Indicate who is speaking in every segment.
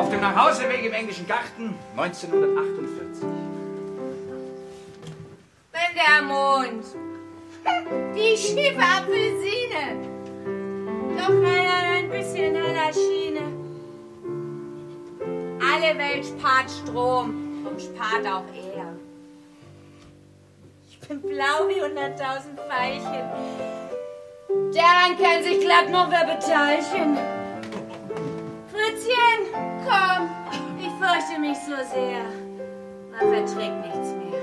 Speaker 1: Auf dem Nachhauseweg im Englischen Garten 1948.
Speaker 2: Wenn der Mond, die schiefe Apfelsine, doch ein bisschen heller Schiene. Alle Welt spart Strom, drum spart auch er. Ich bin blau wie 100.000 Veilchen. Daran kann sich glatt nur wer beteiligen. Fritzchen, komm, ich fürchte mich so sehr. Man verträgt nichts mehr.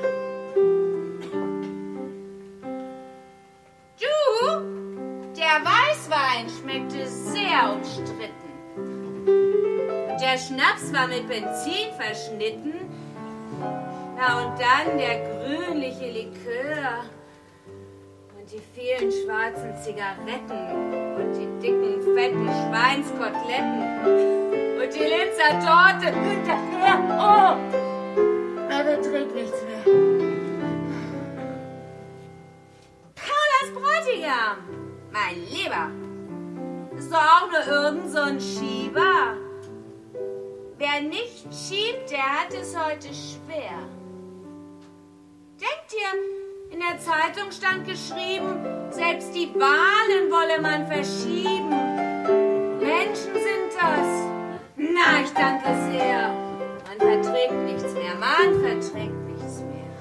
Speaker 2: Du, der Weißwein schmeckte sehr umstritten. Und der Schnaps war mit Benzin verschnitten. Na und dann der grünliche Likör. Und die vielen schwarzen Zigaretten und die dicken, fetten Schweinskoteletten und die Linzer Torte hinterher. Oh, er beträgt nichts mehr. Paulas Bräutigam, mein Lieber, ist doch auch nur irgend so ein Schieber. Wer nicht schiebt, der hat es heute schwer. Denkt ihr, in der Zeitung stand geschrieben, selbst die Wahlen wolle man verschieben. Menschen sind das. Na, ich danke sehr. Man verträgt nichts mehr, man verträgt nichts mehr.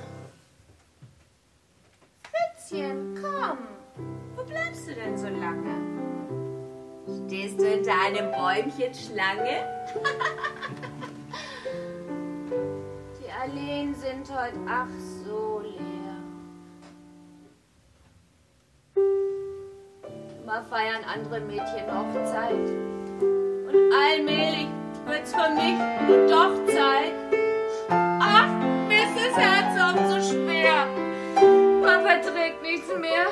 Speaker 2: Fritzchen, komm. Wo bleibst du denn so lange? Stehst du hinter einem Bäumchen Schlange? Die Alleen sind heute ach so leer. Immer feiern andere Mädchen Hochzeit. Und allmählich wird's für mich nun doch Zeit. Ach, mir ist das Herz auch so schwer. Man verträgt nichts mehr.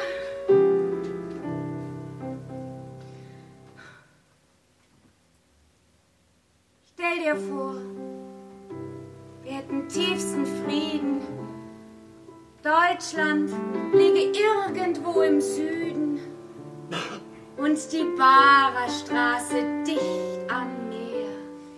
Speaker 2: Stell dir vor, wir hätten tiefsten Frieden. Deutschland liege irgendwo im Süden und die Barer Straße dicht am Meer.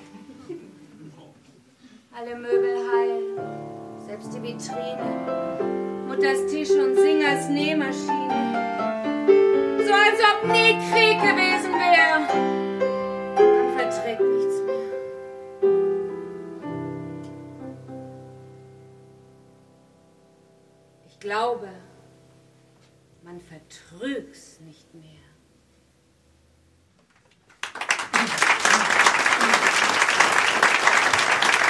Speaker 2: Alle Möbel heil, selbst die Vitrine, Mutters Tisch und Singers Nähmaschine. So als ob nie Krieg gewesen wäre. Man verträgt nichts mehr. Ich glaube, man vertrüg's nicht mehr.